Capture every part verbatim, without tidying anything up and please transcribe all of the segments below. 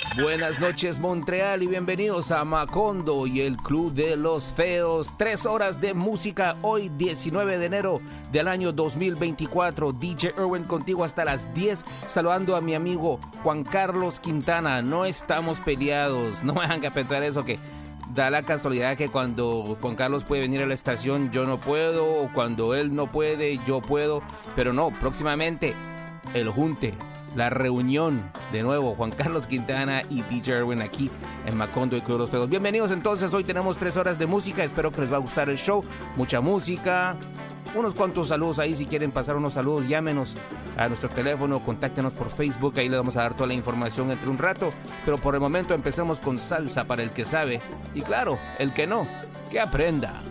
Buenas noches Montreal y bienvenidos a Macondo y el Club de los Feos. Tres horas de música hoy diecinueve de enero del año dos mil veinticuatro. D J Irwin contigo hasta las diez, saludando a mi amigo Juan Carlos Quintana. No estamos peleados, no vayan a pensar eso, que da la casualidad que cuando Juan Carlos puede venir a la estación yo no puedo, o cuando él no puede yo puedo, pero no, próximamente el junte, la reunión, de nuevo, Juan Carlos Quintana y D J Irwin aquí en Macondo y Club de los Feos. Bienvenidos entonces, hoy tenemos tres horas de música, espero que les va a gustar el show, mucha música, unos cuantos saludos ahí, si quieren pasar unos saludos, llámenos a nuestro teléfono, contáctenos por Facebook, ahí les vamos a dar toda la información entre un rato, pero por el momento empecemos con salsa para el que sabe, y claro, el que no, que aprenda.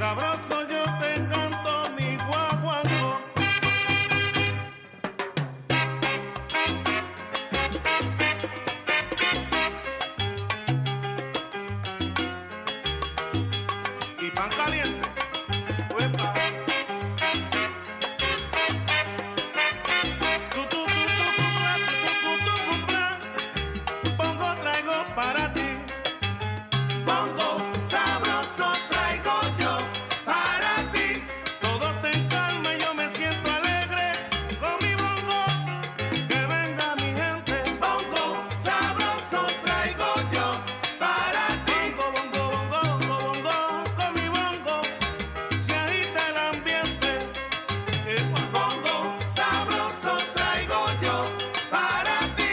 Sabroso yo te canto mi guaguancó. Y pan caliente, huepa. Tu, tu, tu, tu, cumpla, tu, tu, tu, cumpla. Bongo traigo para ti. Bongo sabroso traigo yo para ti. Todo está en calma y yo me siento alegre con mi bongo. Que venga mi gente. Bongo sabroso traigo yo para ti. Bongo, bongo, bongo, bongo, bongo. Con mi bongo se agita el ambiente. El bongo sabroso traigo yo para ti.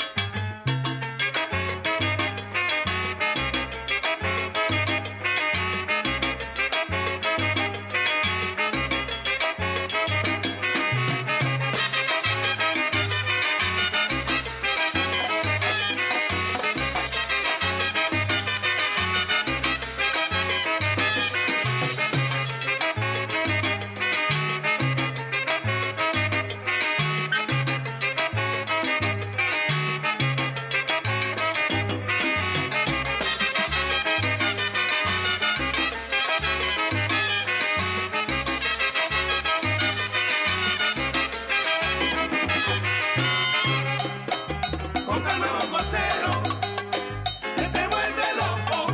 Con calma bongocero, que se vuelve loco.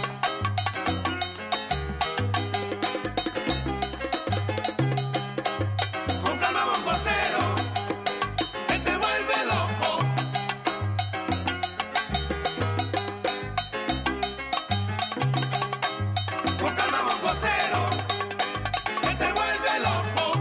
Con calma bongocero, que se vuelve loco. Con calma bongocero, que se vuelve loco.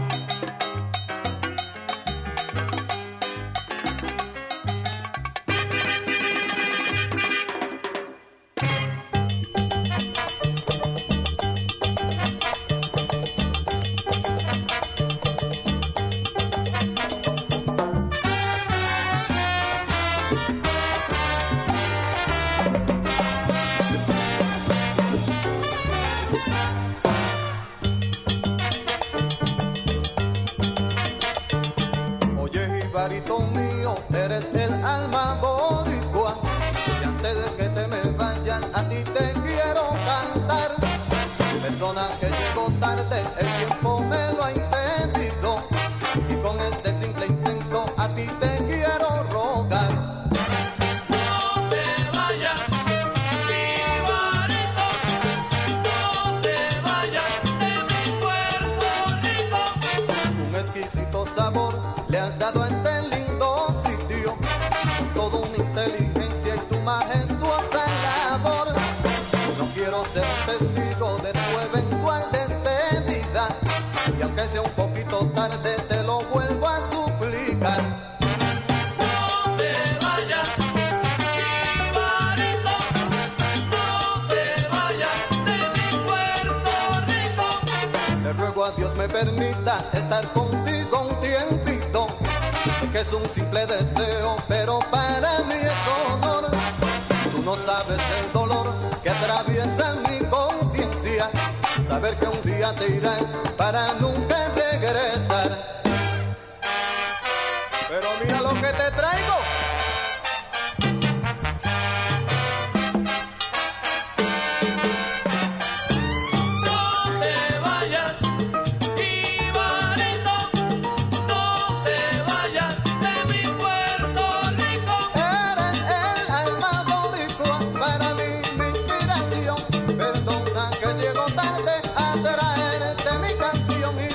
Oye, jibarito mío, eres el alma boricua. Y antes de que te me vayas, a ti te quiero cantar. Perdona que llego tarde, el tiempo me lo ha impedido. Y con este simple intento, a ti te quiero rogar. No te vayas, jibarito, no te vayas de mi Puerto Rico. Un exquisito sabor le has dado a este lindo sitio, con toda una inteligencia y tu majestuosa labor. No quiero ser testigo de tu eventual despedida, y aunque sea un poquito tarde te lo vuelvo a suplicar. No te vayas, jibarito, no te vayas de mi Puerto Rico. Le ruego a Dios me permita estar contigo un tiempito. Sé que es un simple deseo, pero para mí es honor. Tú no sabes el dolor que atraviesa mi conciencia, saber que un día te irás para nunca regresar. Pero mira lo que te traigo. No te vayas, jibarito, no te vayas de mi Puerto Rico. Eres el alma boricua, para mí mi inspiración. Perdona que llego tarde a traerte mi canción. Y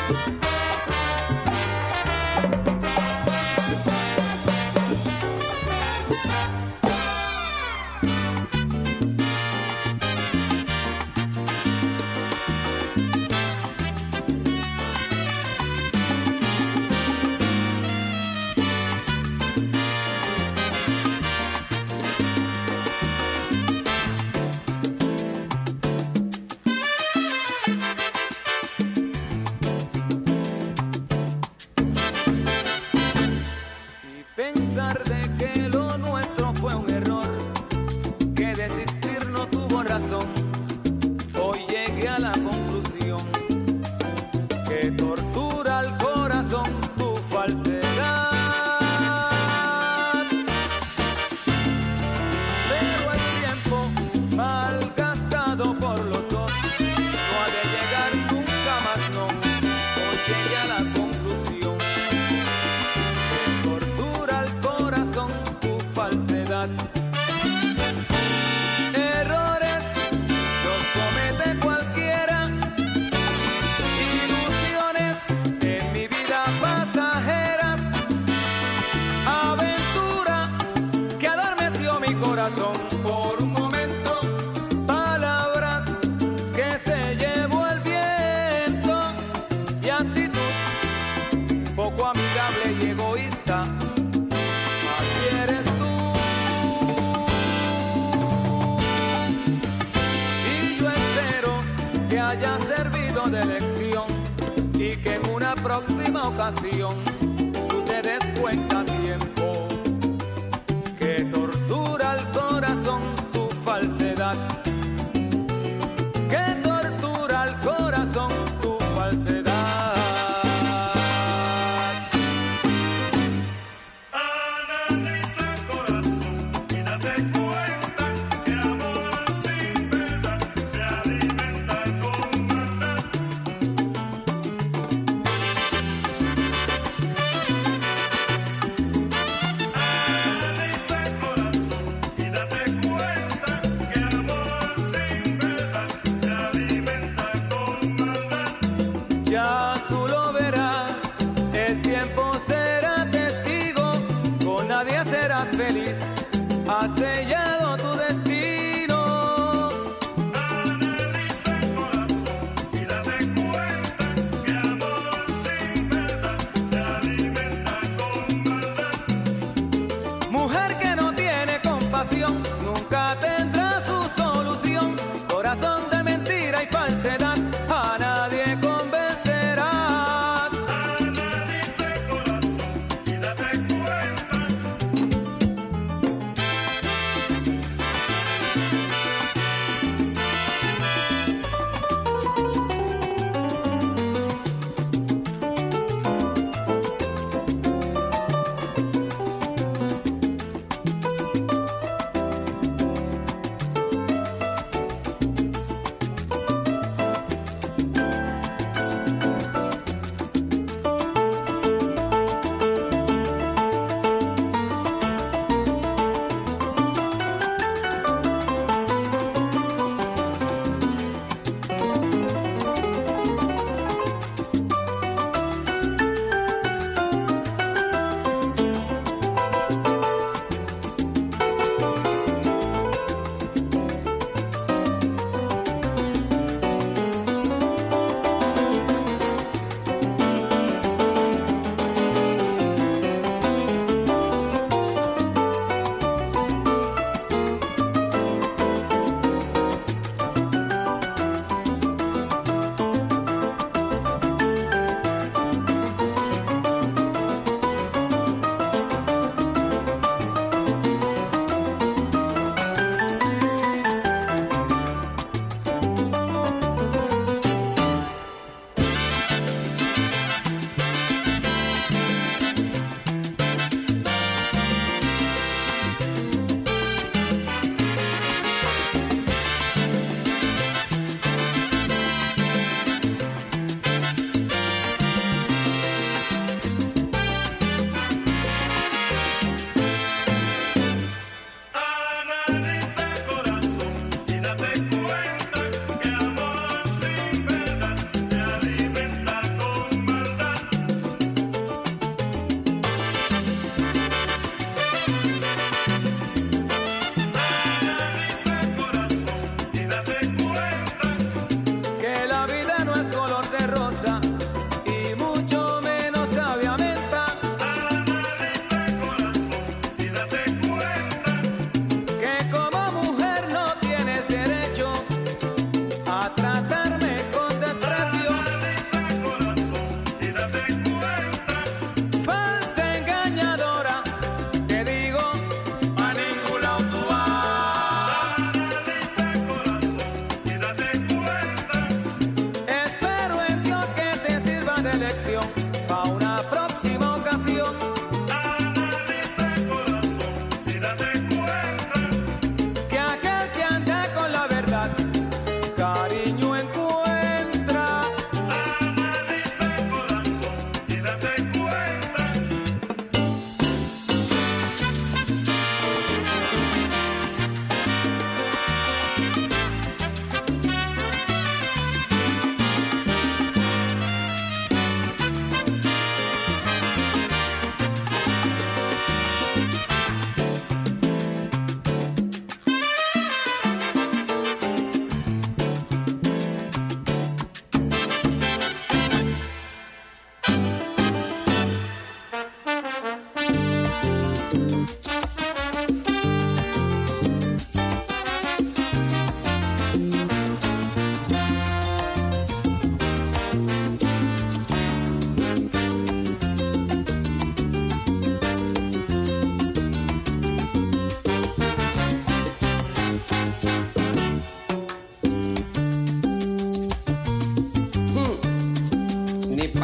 Pensar de que lo nuestro fue un error, que desistir no tuvo razón. Hoy llegué a la conclusión que tortura al corazón tu falsedad. Pero el tiempo malgastado por los dos no ha de llegar nunca más, no. Hoy llegué a la conclusión que tortura al corazón tu falsedad. Errores los comete cualquiera, ilusiones en mi vida pasajeras, aventura que adormeció mi corazón por un momento, palabras que se llevó el viento y actitud poco amigable y egoísta. Así eres tú. Y yo espero que haya servido de lección y que en una próxima ocasión tú te des cuenta a tiempo que tortura al corazón tu falsedad, que tortura al corazón tu falsedad. Analiza corazón y date cuenta que amor sin verdad se alimenta con maldad.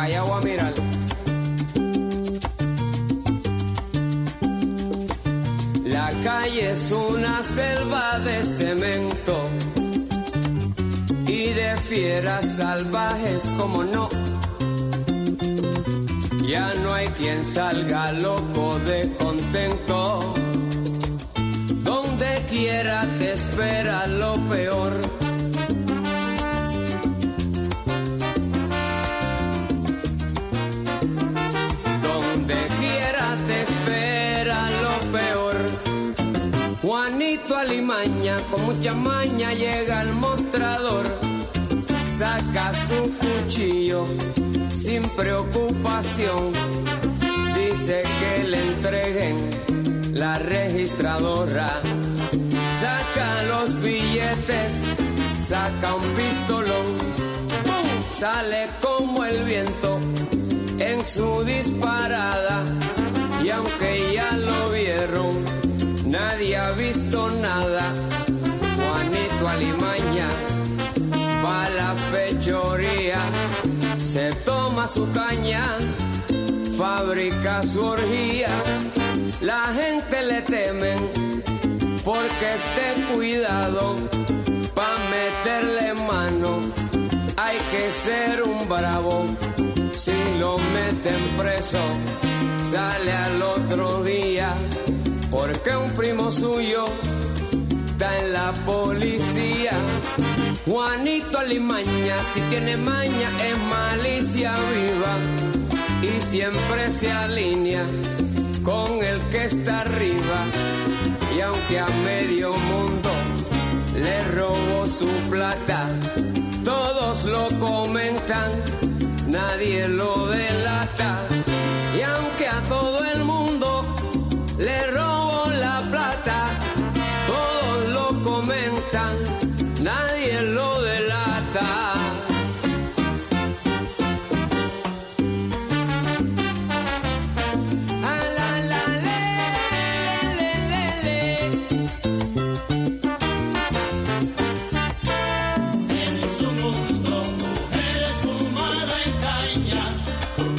allá voy a mirar. La calle es una selva de cemento y de fieras salvajes como no. Ya no hay quien salga loco de contento. Donde quiera te espera lo peor. Donde quiera te espera lo peor. Juanito Alimaña con mucha maña llega al mostrador. Saca su cuchillo sin preocupación, dice que le entreguen la registradora. Saca los billetes, saca un pistolón, ¡pum! Sale como el viento en su disparada. Y aunque ya lo vieron, nadie ha visto nada. Juanito Alimaña va la fechoría, se toma su caña, fabrica su orgía. La gente le temen porque esté cuidado. Pa' meterle mano hay que ser un bravo. Si lo meten preso, sale al otro día, porque un primo suyo está en la policía. Juanito Alimaña, si tiene maña, es malicia viva y siempre se alinea con el que está arriba. Y aunque a medio mundo le robó su plata, todos lo comentan, nadie lo delata. Y aunque a todo el mundo le robó la plata, todos lo comentan, nadie lo delata. Ah, la, la, le, le, le, le. En su mundo, mujer espumada en caña,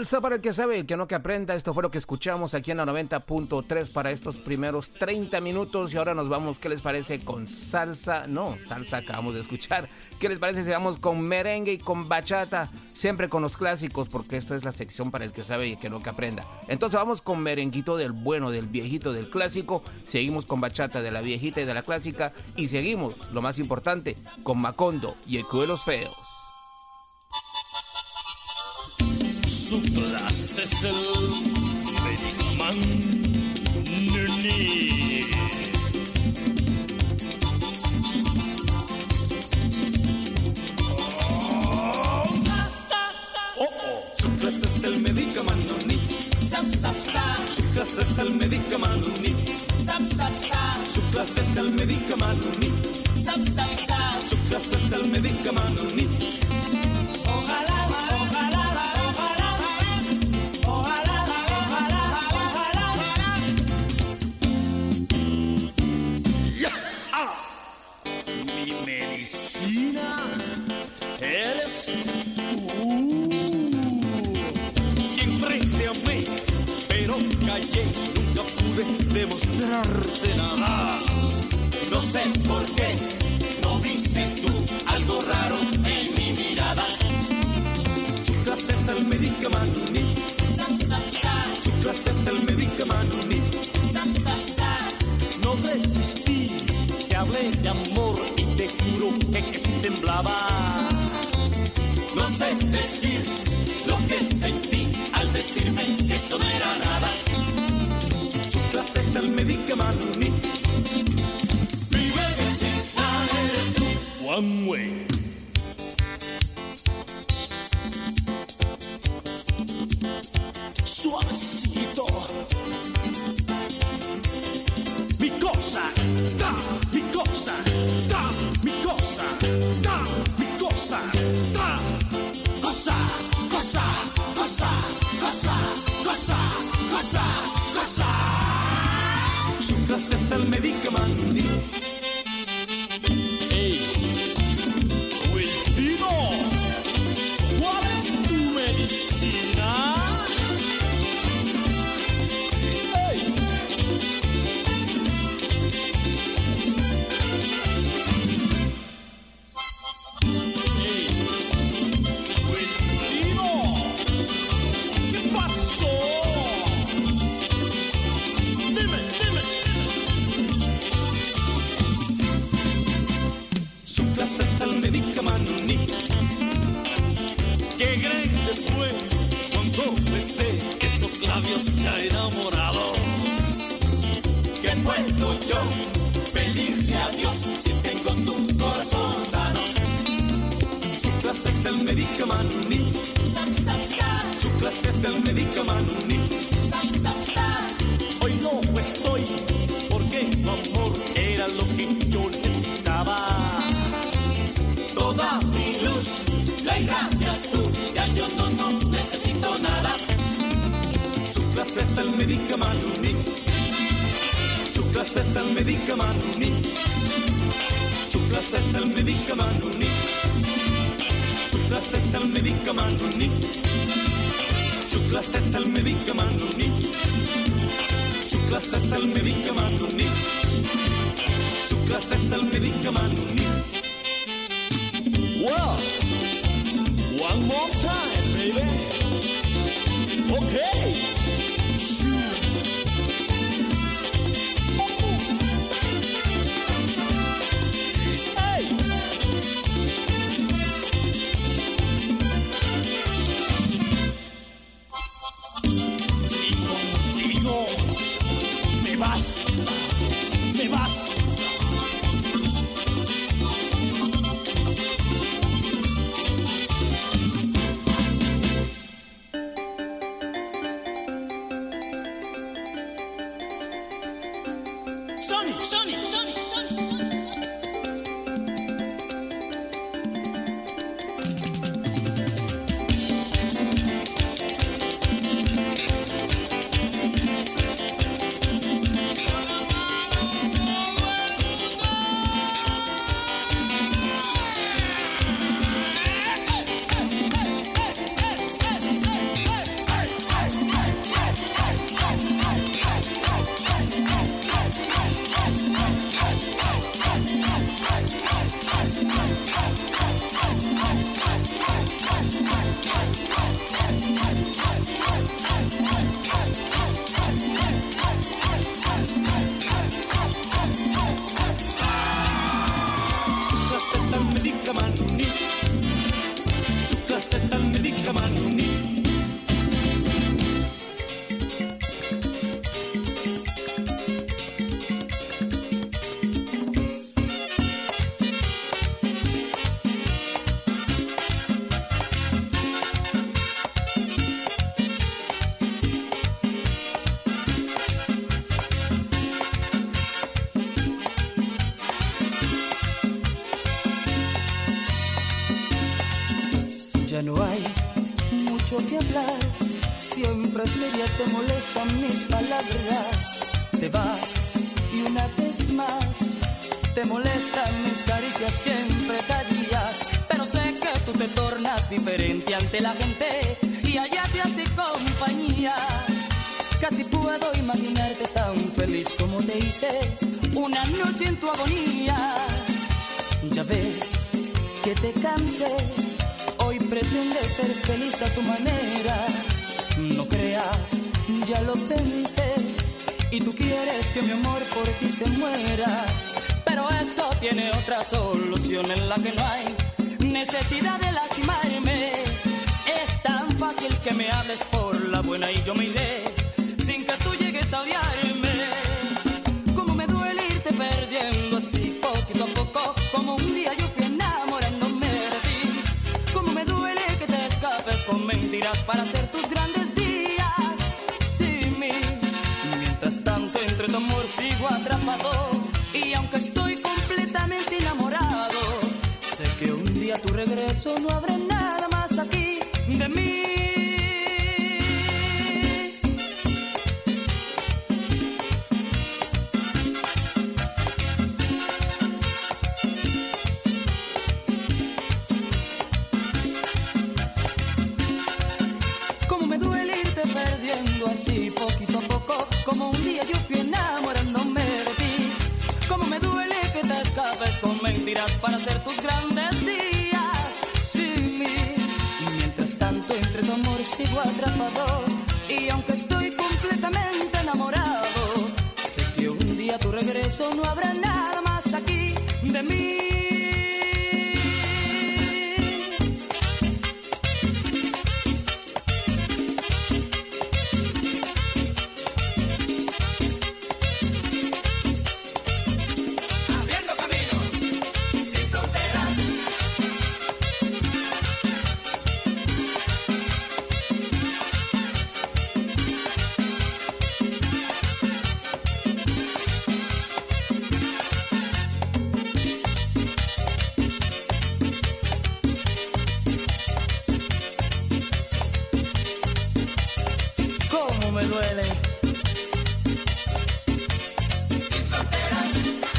Salsa para el que sabe, el que no que aprenda. Esto fue lo que escuchamos aquí en la noventa punto tres para estos primeros treinta minutos. Y ahora nos vamos, ¿qué les parece con salsa? No, salsa acabamos de escuchar. ¿Qué les parece si vamos con merengue y con bachata? Siempre con los clásicos, porque esto es la sección para el que sabe y el que no que aprenda. Entonces vamos con merenguito del bueno, del viejito, del clásico. Seguimos con bachata de la viejita y de la clásica. Y seguimos, lo más importante, con Macondo y el Club de los Feos. Su clase es el medicamento. Oh, oh. Su clase es el medicamento. Sap, sap, sap. Su clase es el medicamento. Sap, sap, sap. Su clase es el medicamento. Sap, sap, sap. Su clase es el medicamento. Ojalá, ojalá. Eres tú. Siempre te amé, pero callé, nunca pude demostrarte nada. No sé por qué no viste tú algo raro en mi mirada. Su clase es el medicamento. Sap, sap, sap. Su clase es el medicamento. Sap, sap, sap. No resistí, te hablé de amor y te juro que, que si temblaba. No sé decir lo que sentí al decirme que eso no era nada. Su clase es el medicamento. Mi medicina eres tú. One way. Suavecito. Mi cosa. Da, Mi cosa. da, Mi cosa. da, Mi cosa. da. Cosa, cosa, cosa, cosa, cosa, cosa, cosa. Su clase es el medicamento. Ey, Wilfrido, ¿cuál es tu medicina? Ey. Ey, Wilfrido, ¿qué pasó? Dime, dime. Su clase es el medicamento. Qué grande fue cuando besé esos labios ya enamorados. ¿Qué puedo yo pedirle a Dios si tengo tu corazón sano? Su clase es el medicamento. Sap, sap, sap. Su clase es el medicamento. Sap, sap, sap. Hoy no estoy, porque tu amor era lo que yo necesitaba. Toda mi luz la irradias tú, ya yo no, no necesito nada. Su clase es el medicamento. Su clase es el medicamento. Su clase es el medicamento. Su clase es el medicamento. Su clase es el medicamento. Su clase es el medicamento. Su clase es el medicamento. Well, one more time, baby. Okay. Shoot. Hey. Y contigo me vas, me vas. Sonny, Sonny, Sonny, Sonny. Hey! Ya no hay mucho que hablar, siempre seria te molestan mis palabras. Te vas y una vez más te molestan mis caricias, siempre callas. Pero sé que tú te tornas diferente ante la gente y allá te hace compañía. Casi puedo imaginarte tan feliz como te hice una noche en tu agonía. Ya ves que te cansé, hoy pretendes ser feliz a tu manera. No creas, ya lo pensé, y tú quieres que mi amor por ti se muera. Pero esto tiene otra solución en la que no hay necesidad de lastimarme. Es tan fácil que me hables por la buena y yo me iré sin que tú llegues a odiarme. Cómo me duele irte perdiendo así poquito a poco, como un día yo fui enamorándome de ti. Cómo me duele que te escapes con mentiras para hacer tus grandes días sin mí. Mientras tanto entre tu amor sigo atrapado, y aunque estoy completamente enamorado, sé que un día a tu regreso no habrá nada más aquí de mí. Cómo me duele irte perdiendo así poquito a poco, como un día yo fui enamorándome de ti. Cómo me duele que te escapes con mentiras para hacer tus grandes días sin mí. Mientras tanto entre tu amor sigo atrapado, y aunque estoy completamente enamorado, sé que un día a tu regreso no habrá nada más aquí de mí. Cómo me duele. Sin fronteras.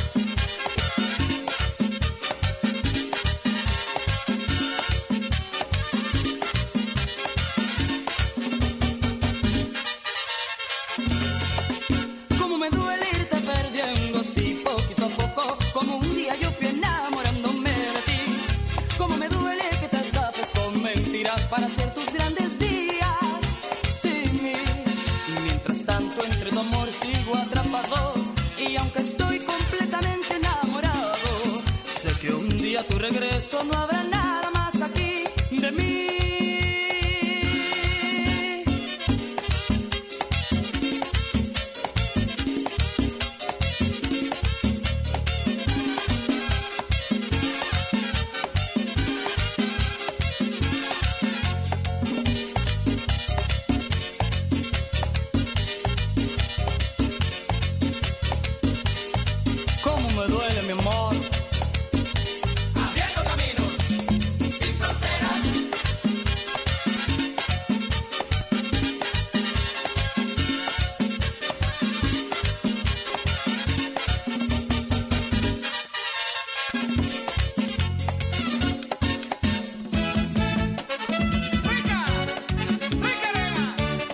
Cómo me duele irte perdiendo así poquito a poco, como un día yo fui enamorándome de ti. Cómo me duele que te escapes con mentiras para hacer tus grandes días sin mí. Mientras tanto entre tu amor sigo atrapado, y aunque estoy completamente enamorado, sé que un día a tu regreso no habrá nada más aquí de mí. Cómo me duele mi amor. Abriendo caminos sin fronteras. Rica, rica nena.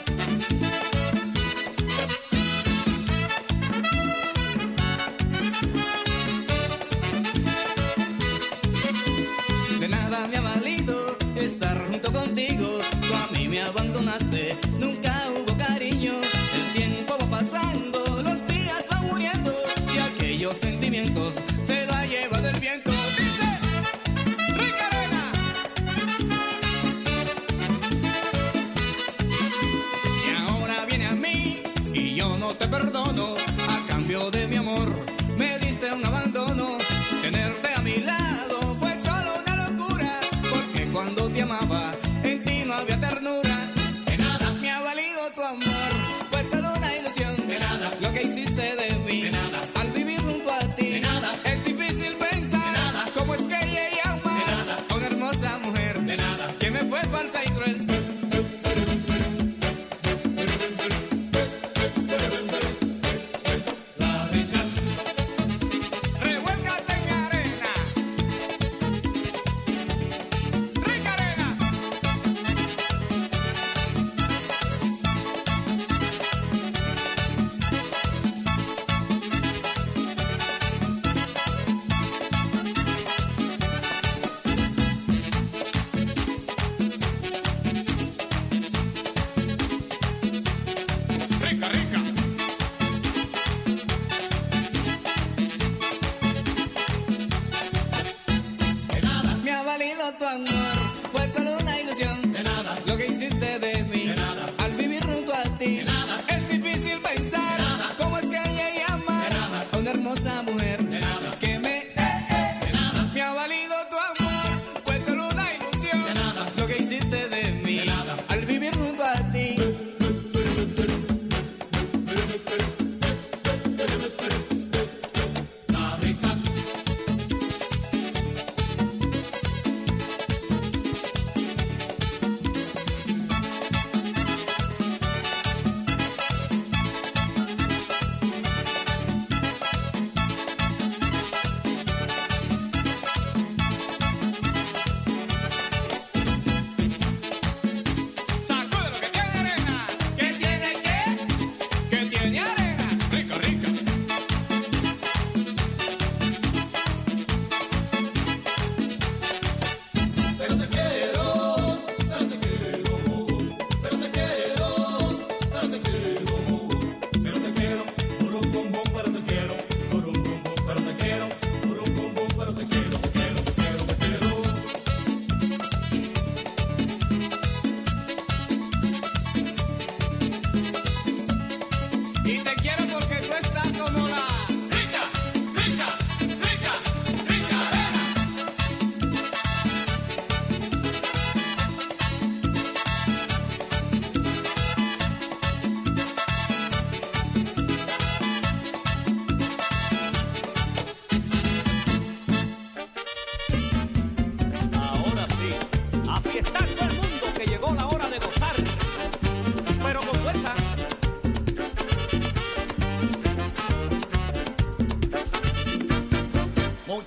De nada me ha valido estar junto contigo. Tú a mí me abandonaste, nunca hubo cariño. El tiempo va pasando, los días van muriendo, y aquellos sentimientos se lo ha llevado el viento. Dice, Rica nena. y ahora viene a mí y yo no te perdono. A cambio de mi amor me diste un abandono. Tenerte a mi lado fue solo una locura, porque cuando te amaba en ti no había ternura. De nada, Me ha valido tu amor, fue solo una ilusión. de nada, Lo que hiciste de mí, de nada, al vivir junto a ti, de nada, es difícil pensar de nada, cómo es que ella ama de nada, a una hermosa mujer de nada, que me fue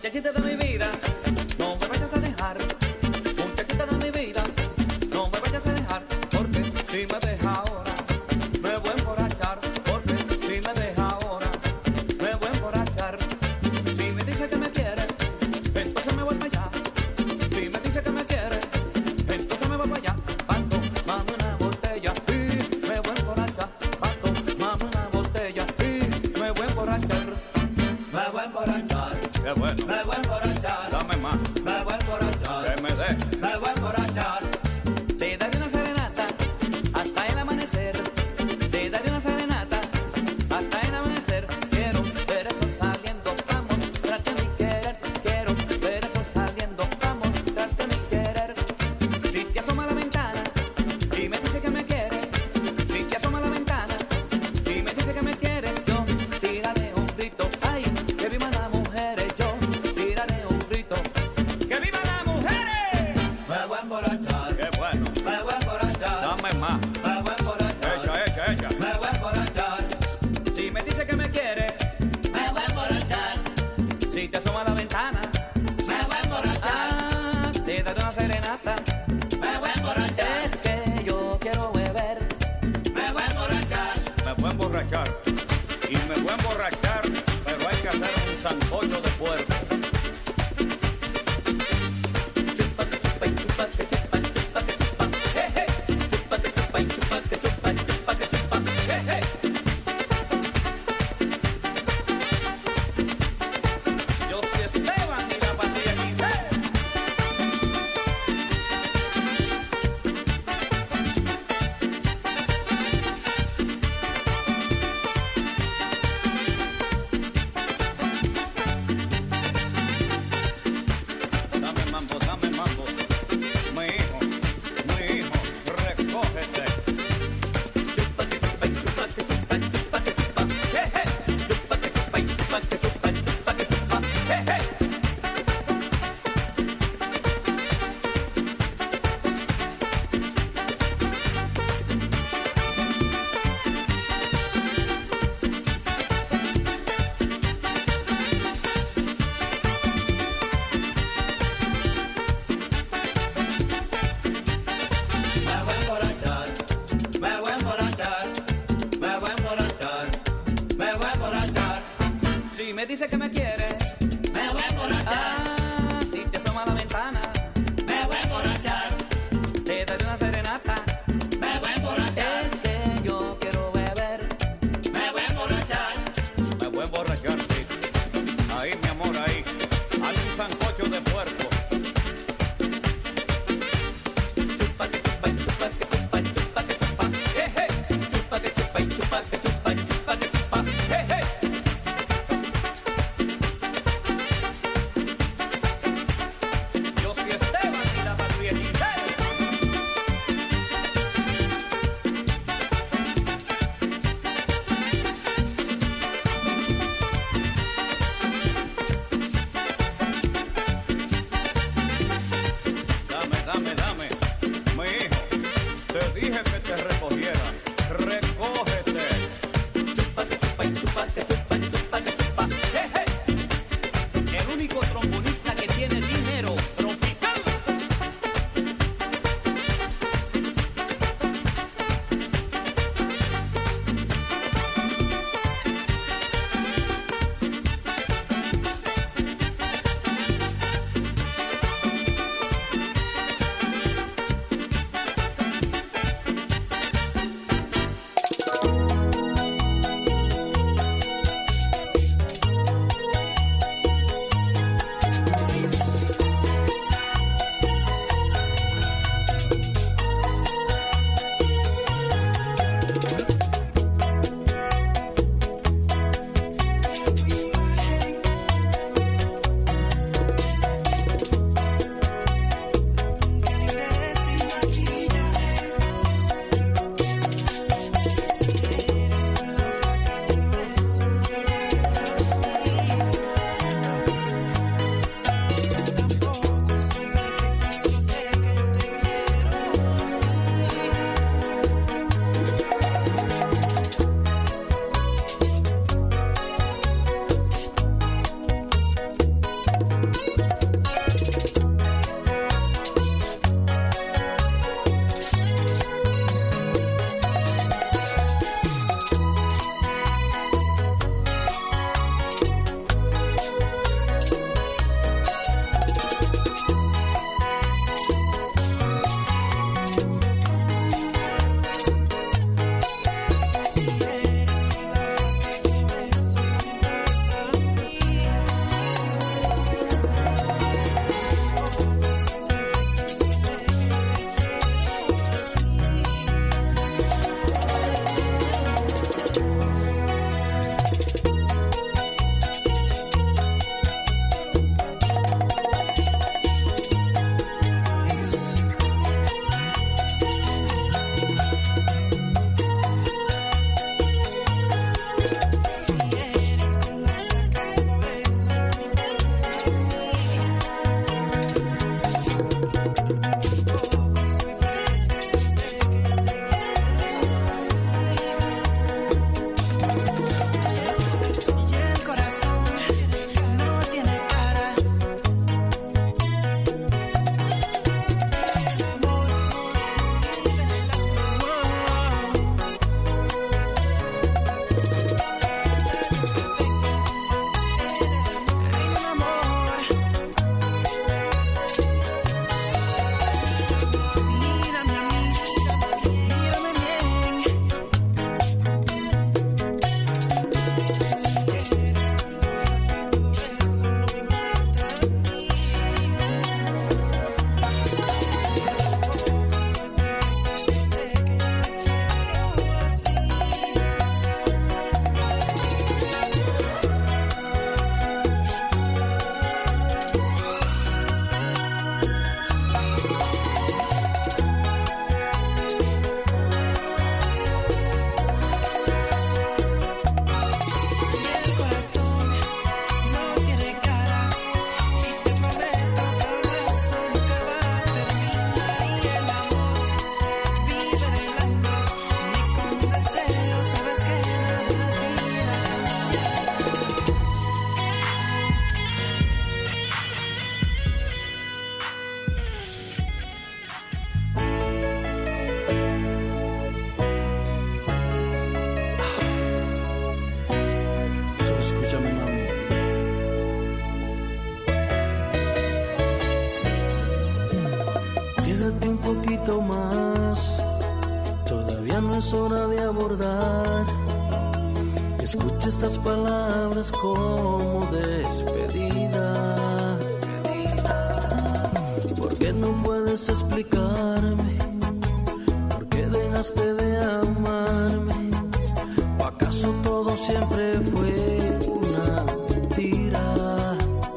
Muchachita de mi vida, no me vayas a dejar. Muchachita de mi vida, no me vayas a dejar. Porque si me deja ahora, me voy a emborrachar. Porque si me deja ahora, me voy a emborrachar. Si me dice que me quiere, entonces me voy para allá. Si me dice que me quiere, entonces me voy para allá. Pato, mame una botella y me voy a emborrachar. Pato, mame una botella y me voy a emborrachar. Me voy a emborrachar. Qué bueno. Me voy a emborrachar. Dame más. Me voy a emborrachar. Que me dé. Me voy a emborrachar. Te daré una serenata hasta el amanecer. Te daré una serenata hasta el amanecer. Quiero ver el sol saliendo, vamos, trate mi querer. Quiero ver el sol saliendo, vamos, trate mi querer. Si te asoma a la ventana y me dice que me quiere, si te asoma a la ventana y me dice que me quiere, yo tiraré un grito. Ay, que vivan las mujeres, yo tiraré un grito. ¡Que vivan las mujeres! Me voy a emborrachar. ¡Qué bueno! Me voy a emborrachar. Dame más. Me voy a emborrachar. Echa, echa, echa. Me voy a emborrachar. Si me dice que me quiere, Me voy a emborrachar. si te asoma a la ventana, Me voy a emborrachar. ah, te daré una serenata. Me voy a emborrachar. Es que yo quiero beber. Me voy a emborrachar. Me voy a emborrachar. Y me voy a emborrachar, pero hay que hacer un sancocho de puerco. Chupa, que chupa, y chupa, que chupa, chupa, que chupa. Je, je. Chupa, que chupa, y chupa, que chupa, chupa, que chupa. Je, je. Yo soy Esteban y la pastilla quince. Dame mambo, dame mambo. Mi hijo, mi hijo, recógete. Chupa, que chupa, y chupa, que chupa, chupa, que chupa. Je, je. Chupa, que chupa, y chupa, que chupa, chupa, que chupa. Je, je. Me voy a emborrachar. Me voy a emborrachar. Me voy a emborrachar. Me voy a emborrachar. Si me dice que me quiere, Me voy a emborrachar. ah, si te asoma a la ventana, Me voy a emborrachar. te daré una serenata. Me voy a emborrachar. Es que yo quiero beber. Me voy a emborrachar. Me voy a emborrachar, sí. Ahí, mi amor, ahí. Haz un sancocho de puerco. Chupa, que chupa, y chupa, que chupa, chupa, que chupa. Je, je. Chupa, que chupa, y chupa, que chupa, chupa, que chupa. Je, je. estas palabras como despedida. ¿Por qué no puedes explicarme por qué dejaste de amarme? ¿O acaso todo siempre fue una mentira?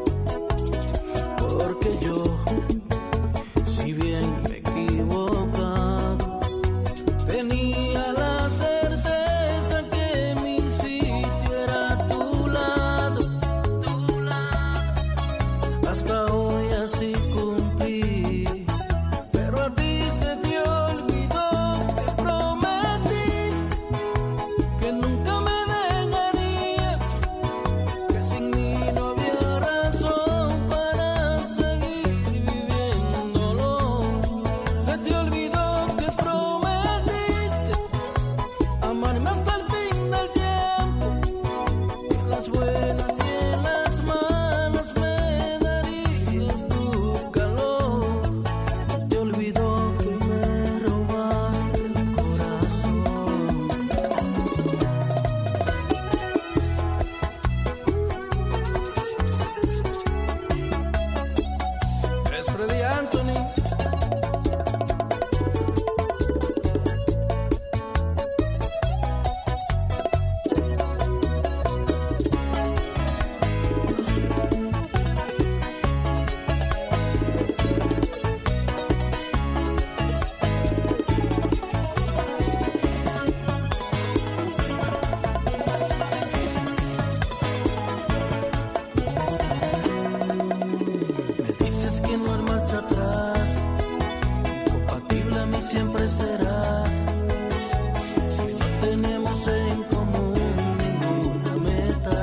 Porque yo, si bien me he equivocado, tenía la certeza que mi sitio era a tu lado, tu lado. Hasta hoy así cumplí, pero a ti se te olvidó que prometí que nunca me dejaría, que sin mí no había razón para seguir viviéndolo. Se te olvidó que prometiste amarme hasta el fin del tiempo, que en las buenas y en las malas me darías tu calor. Te olvidó que me robaste el corazón. Es Freddy Anthony. Me dices que no hay marcha atrás, compatible a mí siempre serás, que no tenemos en común ninguna meta.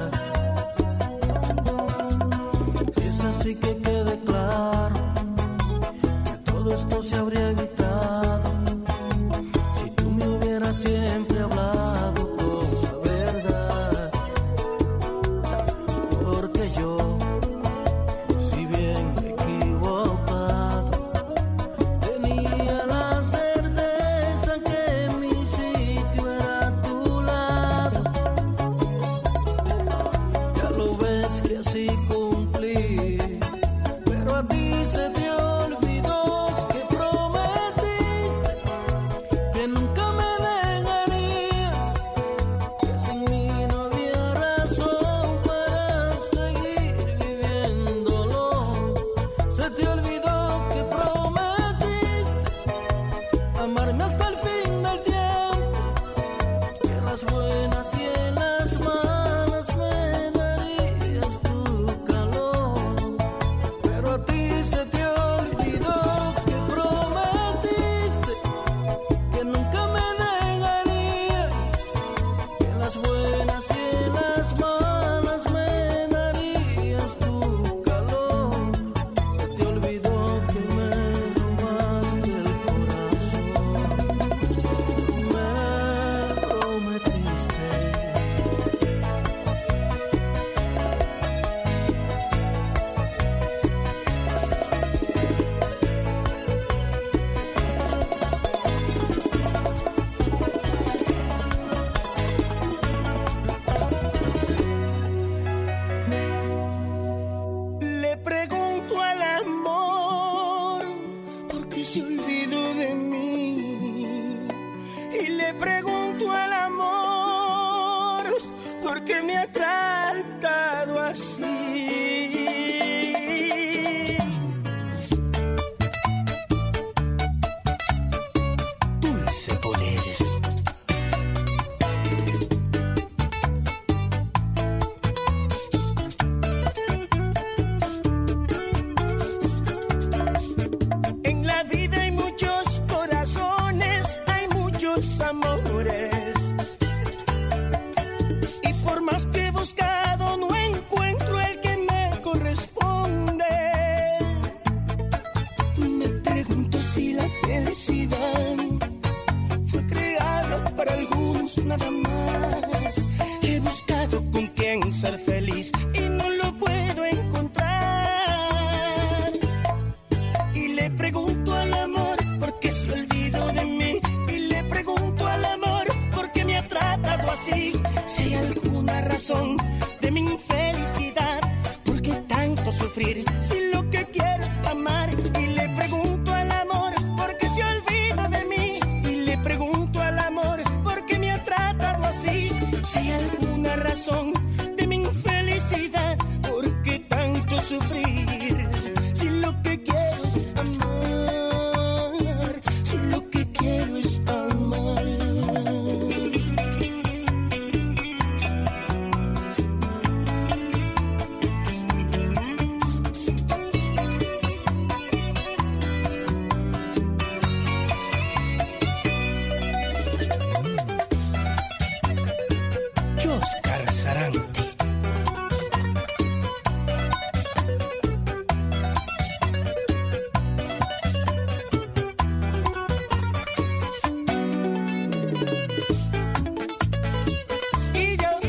Si es así, que quede claro que todo esto se habría evitado si tú me hubieras siempre hablado con la verdad. Porque yo, si bien me he equivocado, tenía la certeza que mi sitio era a tu lado. Ya lo ves que así cumplí, pero a ti se te olvidó que prometiste que nunca me dejarías, que sin mí no había razón para seguir viviéndolo. Se te olvidó que prometiste amarme hasta el fin del tiempo, que en las buenas y en las malas me darías tu calor. Pero a ti se te olvidó que prometiste que nunca me dejarías, que en las buenas y en las malas me darías tu calor. Se te olvidó que me robaste el corazón. Me prometiste. Le pregunto al amor por qué se olvidó de mí, y le pregunto al amor por qué me ha tratado así. Dulce poder. En la vida hay muchos corazones, hay muchos amores, y por más que he buscado no encuentro el que me corresponde. Me pregunto si la felicidad fue creada para algunos nada más. He buscado con quién ser feliz y no lo puedo encontrar. Y le pregunto al amor por qué se olvidó de mí, y le pregunto al amor por qué me ha tratado así. Si hay algún razón de mi infelicidad. ¿Por qué tanto sufrir si lo que quiero es amar? Y le pregunto al amor por qué se olvida de mí. Y le pregunto al amor por qué me ha tratado así. Si hay alguna razón de mi infelicidad, ¿por qué tanto sufrir si lo que quiero es amar? Si lo que quiero es amar. Oscar Sarante. Y yo,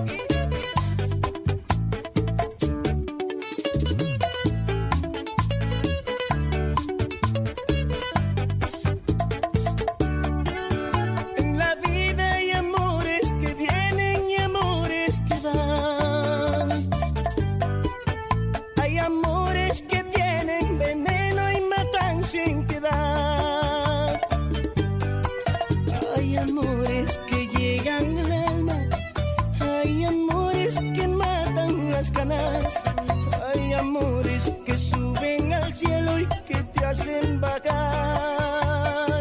en la vida hay amores que vienen y amores que van. Hay amores que tienen veneno y matan sin piedad. Hay amores que llegan al alma. Hay amores que matan las ganas. Hay amores que suben al cielo y que te hacen bajar.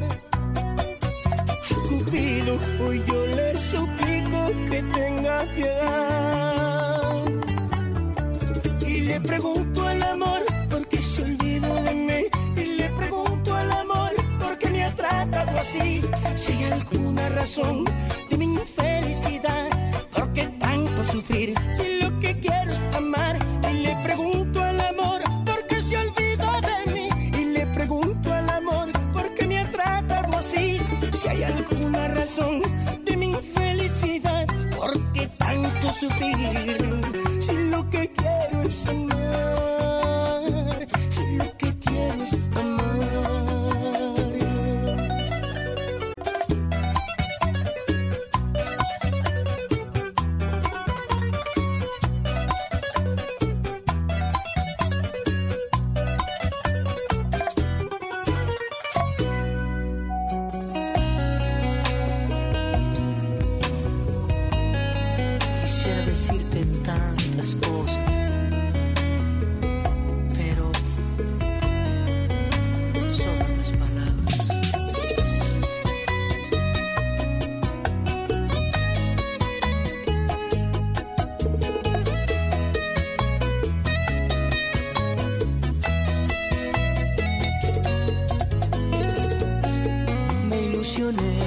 Cupido, hoy yo le suplico que tenga piedad. Y le pregunto al amor por qué se olvidó de mí. Y le pregunto al amor por qué me ha tratado así. Si hay alguna razón de mi infelicidad, ¿por qué tanto sufrir si lo que quiero es amar? Y le pregunto al amor por qué se olvidó de mí. Y le pregunto al amor por qué me ha tratado así. Si hay alguna razón de mi infelicidad, ¿por qué tanto sufrir si lo que quiero es amar? Si lo que quiero es amar. Quisiera decirte tantas cosas, pero sobran las palabras. Me ilusioné,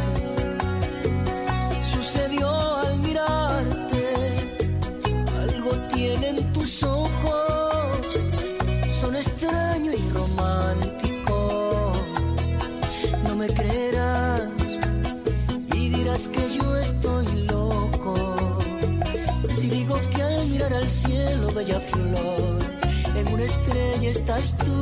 sucedió al mirarte. Algo tienen tus ojos, son extraños y románticos. No me creerás y dirás que yo estoy loco si digo que al mirar al cielo, bella flor, en una estrella estás tú.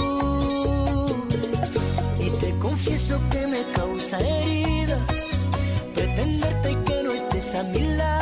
Y te confieso que me causa heridas pretenderte y que no estés a mi lado.